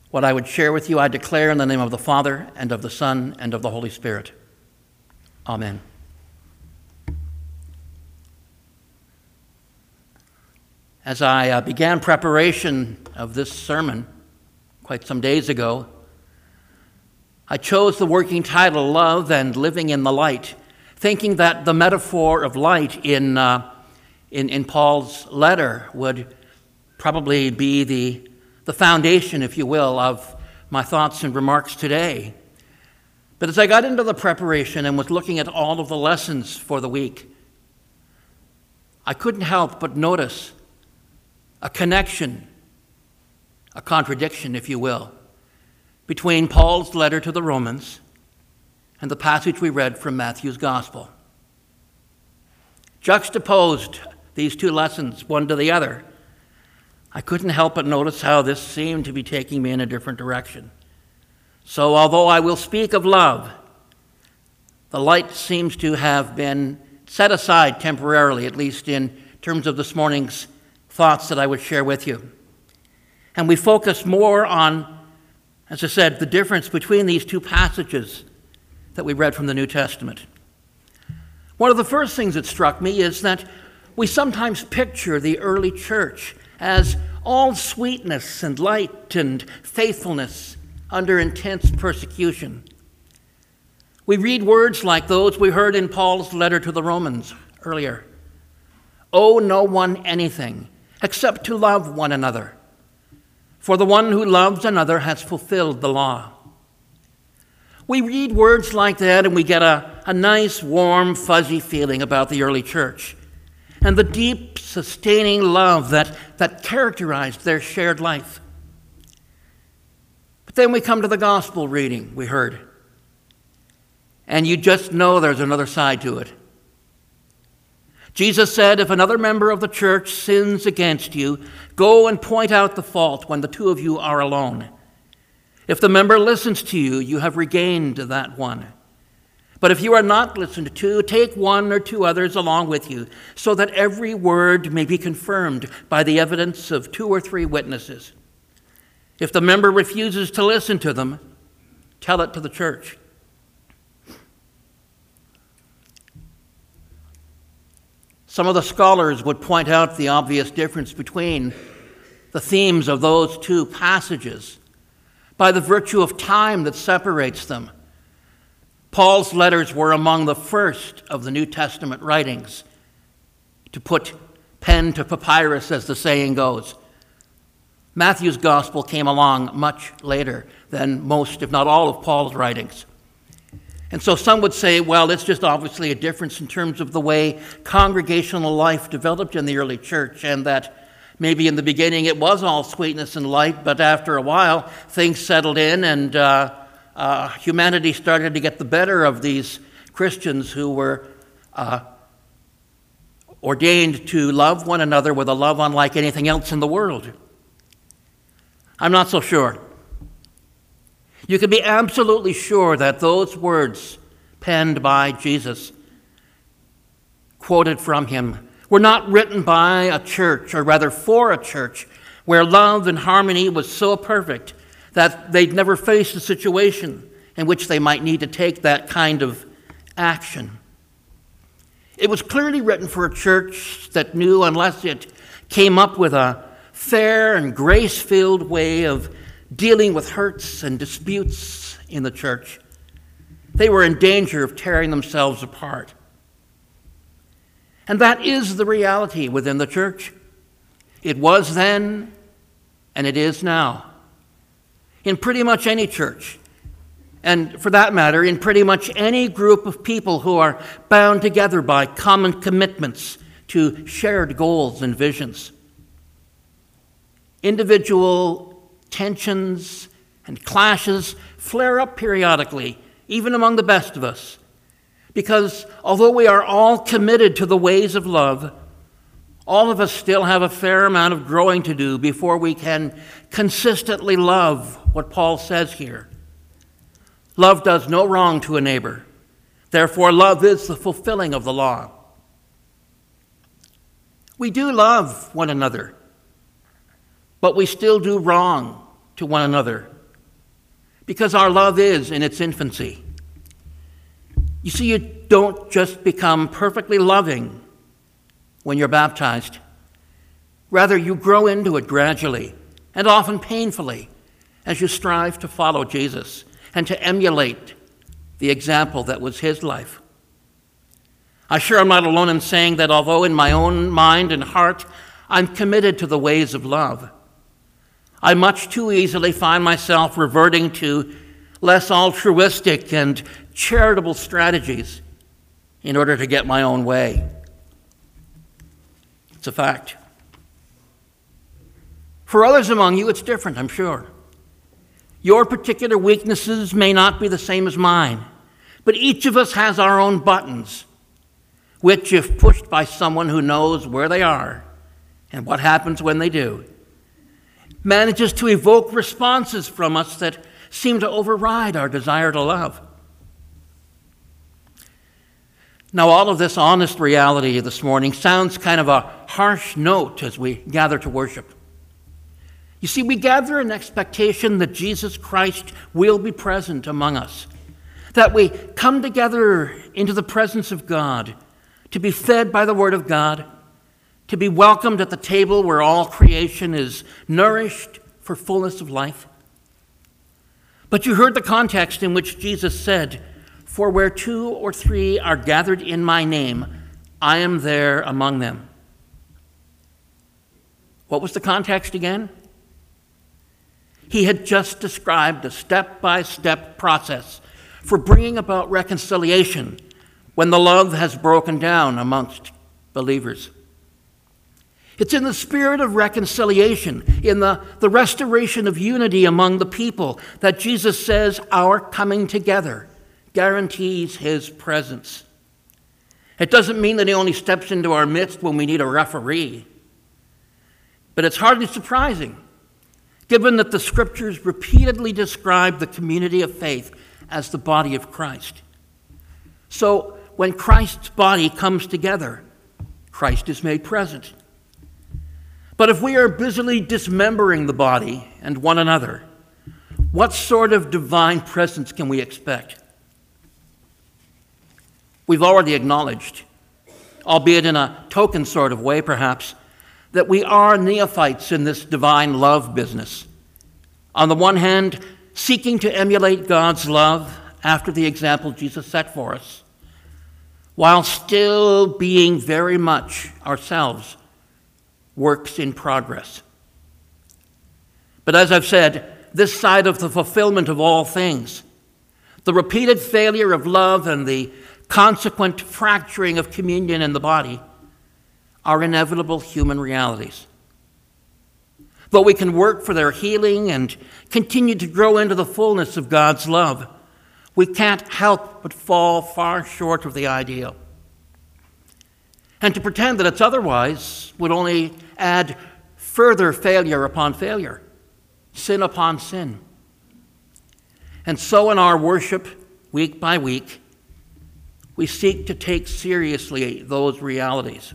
What I would share with you, I declare in the name of the Father, and of the Son, and of the Holy Spirit. Amen. As I began preparation of this sermon quite some days ago, I chose the working title, Love and Living in the Light, thinking that the metaphor of light in Paul's letter would probably be the foundation, if you will, of my thoughts and remarks today. But as I got into the preparation and was looking at all of the lessons for the week, I couldn't help but notice a connection, a contradiction, if you will, between Paul's letter to the Romans and the passage we read from Matthew's Gospel. Juxtaposed these two lessons, one to the other, I couldn't help but notice how this seemed to be taking me in a different direction. So although I will speak of love, the light seems to have been set aside temporarily, at least in terms of this morning's thoughts that I would share with you. And we focus more on, as I said, the difference between these two passages that we read from the New Testament. One of the first things that struck me is that we sometimes picture the early church as all sweetness and light and faithfulness under intense persecution. We read words like those we heard in Paul's letter to the Romans earlier. Owe no one anything except to love one another, for the one who loves another has fulfilled the law. We read words like that and we get a nice, warm, fuzzy feeling about the early church and the deep, sustaining love that characterized their shared life. But then we come to the gospel reading we heard, and you just know there's another side to it. Jesus said, if another member of the church sins against you, go and point out the fault when the two of you are alone. If the member listens to you, you have regained that one. But if you are not listened to, take one or two others along with you, so that every word may be confirmed by the evidence of 2 or 3 witnesses. If the member refuses to listen to them, tell it to the church. Some of the scholars would point out the obvious difference between the themes of those two passages by the virtue of time that separates them. Paul's letters were among the first of the New Testament writings to put pen to papyrus, as the saying goes. Matthew's gospel came along much later than most, if not all, of Paul's writings. And so some would say, well, it's just obviously a difference in terms of the way congregational life developed in the early church, and that maybe in the beginning it was all sweetness and light, but after a while things settled in and humanity started to get the better of these Christians who were ordained to love one another with a love unlike anything else in the world. I'm not so sure. You can be absolutely sure that those words penned by Jesus, quoted from him, were not written by a church, or rather for a church, where love and harmony was so perfect that they'd never faced a situation in which they might need to take that kind of action. It was clearly written for a church that knew, unless it came up with a fair and grace-filled way of dealing with hurts and disputes in the church, they were in danger of tearing themselves apart. And that is the reality within the church. It was then, and it is now. In pretty much any church, and for that matter, in pretty much any group of people who are bound together by common commitments to shared goals and visions. Individual tensions and clashes flare up periodically, even among the best of us, because although we are all committed to the ways of love, all of us still have a fair amount of growing to do before we can consistently love what Paul says here. Love does no wrong to a neighbor. Therefore, love is the fulfilling of the law. We do love one another, but we still do wrong to one another because our love is in its infancy. You see, you don't just become perfectly loving when you're baptized. Rather, you grow into it gradually and often painfully as you strive to follow Jesus and to emulate the example that was his life. I'm sure I'm not alone in saying that although in my own mind and heart I'm committed to the ways of love, I much too easily find myself reverting to less altruistic and charitable strategies in order to get my own way. It's a fact. For others among you, it's different, I'm sure. Your particular weaknesses may not be the same as mine, but each of us has our own buttons, which, if pushed by someone who knows where they are and what happens when they do, manages to evoke responses from us that seem to override our desire to love. Now, all of this honest reality this morning sounds kind of a harsh note as we gather to worship. You see, we gather in expectation that Jesus Christ will be present among us, that we come together into the presence of God to be fed by the Word of God, to be welcomed at the table where all creation is nourished for fullness of life. But you heard the context in which Jesus said, "For where 2 or 3 are gathered in my name, I am there among them." What was the context again? He had just described a step-by-step process for bringing about reconciliation when the love has broken down amongst believers. It's in the spirit of reconciliation, in the restoration of unity among the people, that Jesus says our coming together guarantees his presence. It doesn't mean that he only steps into our midst when we need a referee. But it's hardly surprising, given that the Scriptures repeatedly describe the community of faith as the body of Christ. So when Christ's body comes together, Christ is made present. But if we are busily dismembering the body and one another, what sort of divine presence can we expect? We've already acknowledged, albeit in a token sort of way perhaps, that we are neophytes in this divine love business. On the one hand, seeking to emulate God's love after the example Jesus set for us, while still being very much ourselves works in progress. But as I've said, this side of the fulfillment of all things, the repeated failure of love and the consequent fracturing of communion in the body, are inevitable human realities. Though we can work for their healing and continue to grow into the fullness of God's love, we can't help but fall far short of the ideal. And to pretend that it's otherwise would only add further failure upon failure, sin upon sin. And so in our worship, week by week, we seek to take seriously those realities.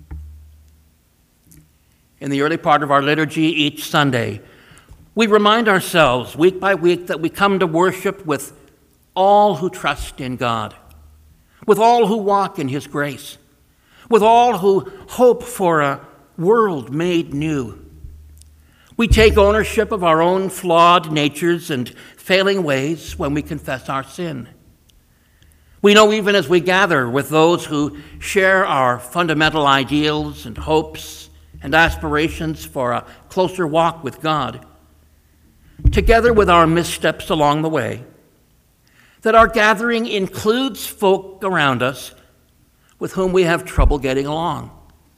In the early part of our liturgy each Sunday, we remind ourselves week by week that we come to worship with all who trust in God, with all who walk in his grace, with all who hope for a world made new. We take ownership of our own flawed natures and failing ways when we confess our sin. We know even as we gather with those who share our fundamental ideals and hopes and aspirations for a closer walk with God, together with our missteps along the way, that our gathering includes folk around us with whom we have trouble getting along.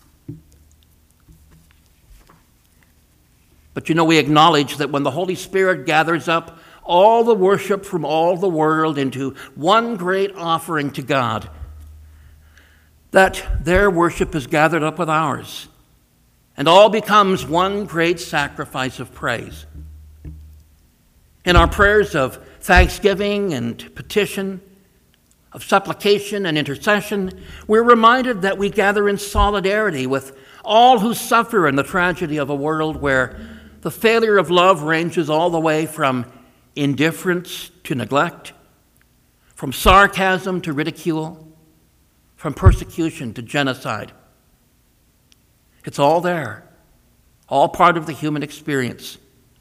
But we acknowledge that when the Holy Spirit gathers up all the worship from all the world into one great offering to God, that their worship is gathered up with ours, and all becomes one great sacrifice of praise. In our prayers of thanksgiving and petition, of supplication and intercession, we're reminded that we gather in solidarity with all who suffer in the tragedy of a world where the failure of love ranges all the way from indifference to neglect, from sarcasm to ridicule, from persecution to genocide. It's all there, all part of the human experience.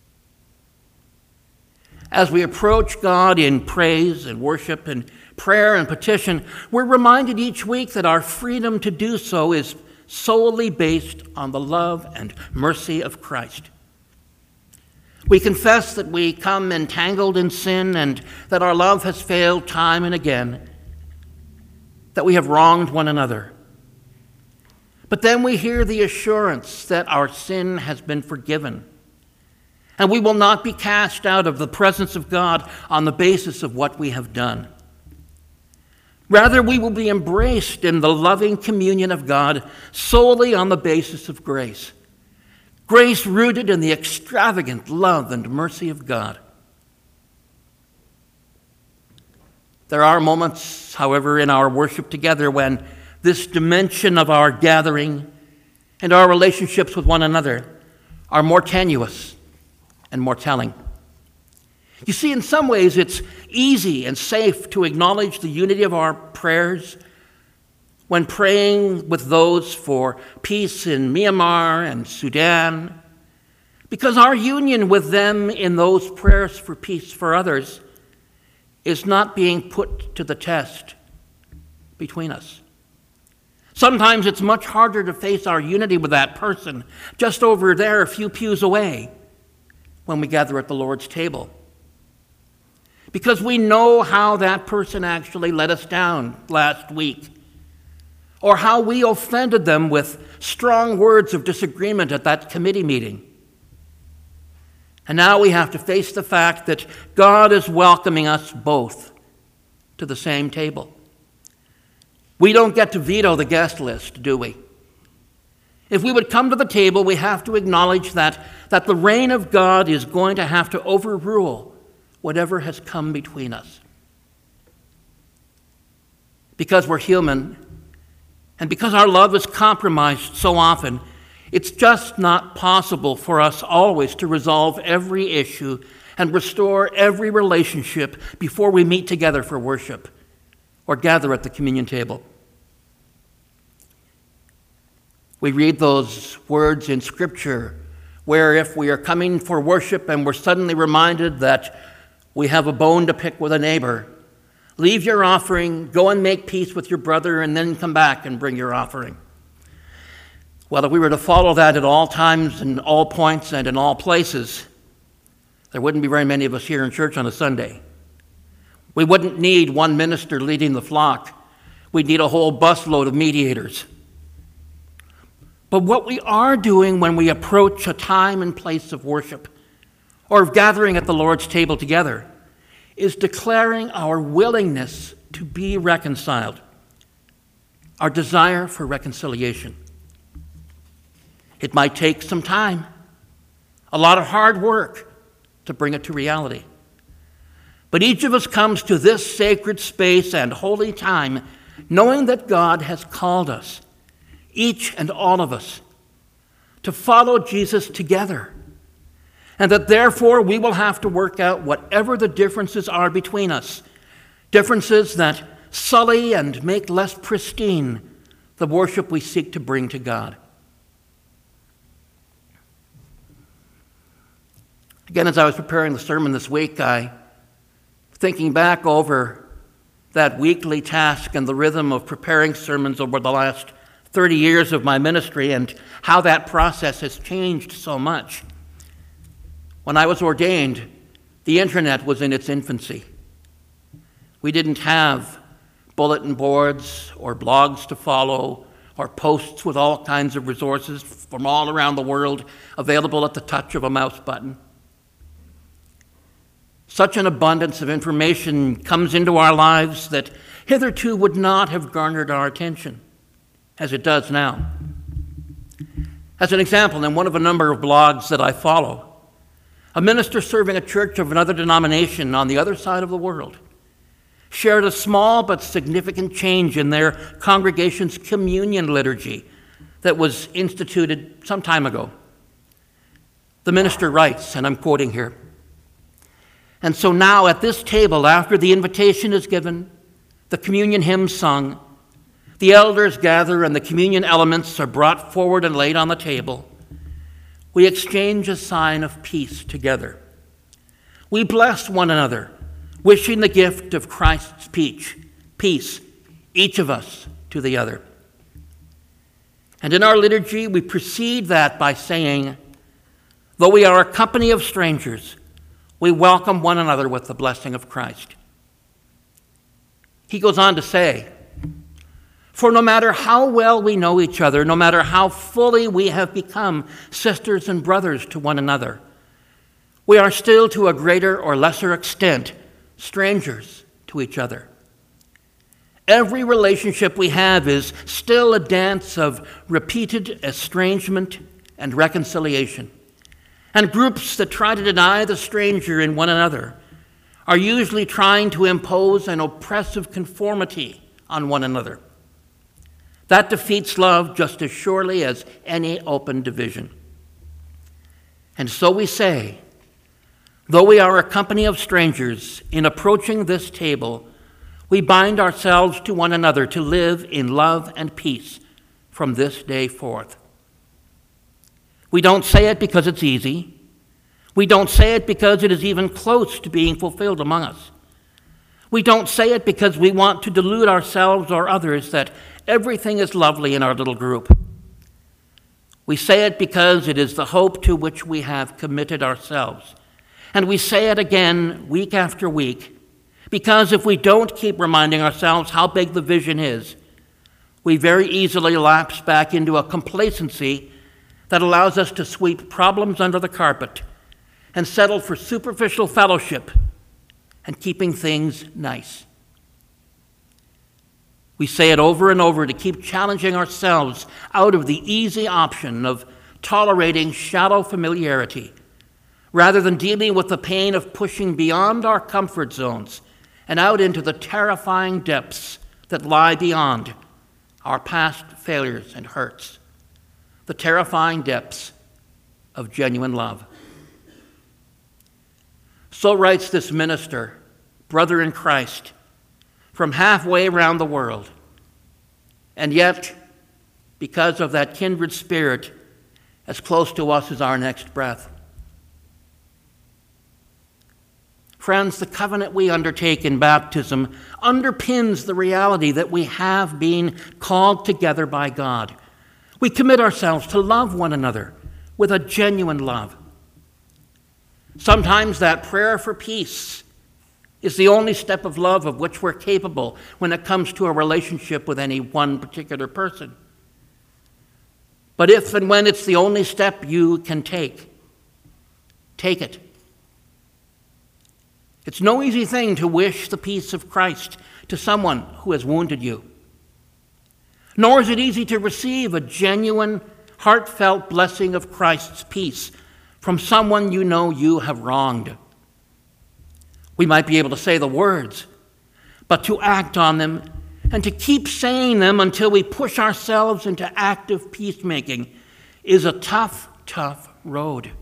As we approach God in praise and worship and prayer and petition, we're reminded each week that our freedom to do so is solely based on the love and mercy of Christ. We confess that we come entangled in sin and that our love has failed time and again, that we have wronged one another. But then we hear the assurance that our sin has been forgiven, and we will not be cast out of the presence of God on the basis of what we have done. Rather, we will be embraced in the loving communion of God solely on the basis of grace. Grace rooted in the extravagant love and mercy of God. There are moments, however, in our worship together when this dimension of our gathering and our relationships with one another are more tenuous and more telling. You see, in some ways, it's easy and safe to acknowledge the unity of our prayers when praying with those for peace in Myanmar and Sudan, because our union with them in those prayers for peace for others is not being put to the test between us. Sometimes it's much harder to face our unity with that person just over there a few pews away when we gather at the Lord's table, because we know how that person actually let us down last week, or how we offended them with strong words of disagreement at that committee meeting. And now we have to face the fact that God is welcoming us both to the same table. We don't get to veto the guest list, do we? If we would come to the table, we have to acknowledge that the reign of God is going to have to overrule whatever has come between us. Because we're human, and because our love is compromised so often, it's just not possible for us always to resolve every issue and restore every relationship before we meet together for worship or gather at the communion table. We read those words in Scripture where if we are coming for worship and we're suddenly reminded that we have a bone to pick with a neighbor, leave your offering, go and make peace with your brother, and then come back and bring your offering. Well, if we were to follow that at all times and all points and in all places, there wouldn't be very many of us here in church on a Sunday. We wouldn't need one minister leading the flock. We'd need a whole busload of mediators. But what we are doing when we approach a time and place of worship or of gathering at the Lord's table together is declaring our willingness to be reconciled, our desire for reconciliation. It might take some time, a lot of hard work to bring it to reality. But each of us comes to this sacred space and holy time knowing that God has called us, each and all of us, to follow Jesus together, and that therefore we will have to work out whatever the differences are between us, differences that sully and make less pristine the worship we seek to bring to God. Again, as I was preparing the sermon this week, thinking back over that weekly task and the rhythm of preparing sermons over the last 30 years of my ministry and how that process has changed so much. When I was ordained, the internet was in its infancy. We didn't have bulletin boards or blogs to follow or posts with all kinds of resources from all around the world available at the touch of a mouse button. Such an abundance of information comes into our lives that hitherto would not have garnered our attention, as it does now. As an example, in one of a number of blogs that I follow, a minister serving a church of another denomination on the other side of the world shared a small but significant change in their congregation's communion liturgy that was instituted some time ago. The minister writes, and I'm quoting here, And so now at this table, after the invitation is given, the communion hymn sung, the elders gather and the communion elements are brought forward and laid on the table, we exchange a sign of peace together. We bless one another, wishing the gift of Christ's peace, each of us to the other. And in our liturgy, we precede that by saying, though we are a company of strangers, we welcome one another with the blessing of Christ. He goes on to say, for no matter how well we know each other, no matter how fully we have become sisters and brothers to one another, we are still to a greater or lesser extent strangers to each other. Every relationship we have is still a dance of repeated estrangement and reconciliation. And groups that try to deny the stranger in one another are usually trying to impose an oppressive conformity on one another. That defeats love just as surely as any open division. And so we say, though we are a company of strangers, in approaching this table, we bind ourselves to one another to live in love and peace from this day forth. We don't say it because it's easy. We don't say it because it is even close to being fulfilled among us. We don't say it because we want to delude ourselves or others that everything is lovely in our little group. We say it because it is the hope to which we have committed ourselves. And we say it again week after week, because if we don't keep reminding ourselves how big the vision is, we very easily lapse back into a complacency that allows us to sweep problems under the carpet and settle for superficial fellowship and keeping things nice. We say it over and over to keep challenging ourselves out of the easy option of tolerating shallow familiarity, rather than dealing with the pain of pushing beyond our comfort zones and out into the terrifying depths that lie beyond our past failures and hurts, the terrifying depths of genuine love. So writes this minister, brother in Christ, from halfway around the world. And yet, because of that kindred spirit, as close to us as our next breath. Friends, the covenant we undertake in baptism underpins the reality that we have been called together by God. We commit ourselves to love one another with a genuine love. Sometimes that prayer for peace is the only step of love of which we're capable when it comes to a relationship with any one particular person. But if and when it's the only step you can take it. It's no easy thing to wish the peace of Christ to someone who has wounded you. Nor is it easy to receive a genuine, heartfelt blessing of Christ's peace from someone you know you have wronged. We might be able to say the words, but to act on them and to keep saying them until we push ourselves into active peacemaking is a tough, tough road.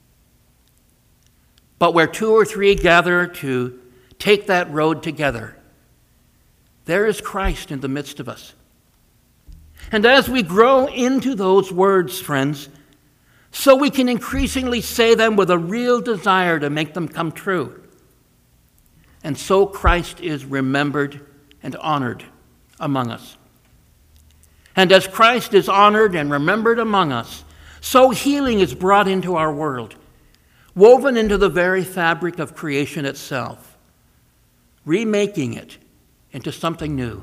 But where two or three gather to take that road together, there is Christ in the midst of us. And as we grow into those words, friends, so we can increasingly say them with a real desire to make them come true. And so Christ is remembered and honored among us. And as Christ is honored and remembered among us, so healing is brought into our world, woven into the very fabric of creation itself, remaking it into something new.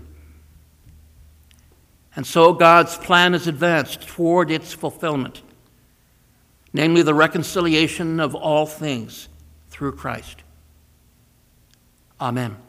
And so God's plan is advanced toward its fulfillment, namely the reconciliation of all things through Christ. Amen.